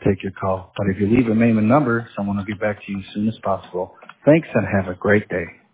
take your call. But if you leave a name and number, someone will get back to you as soon as possible. Thanks and have a great day.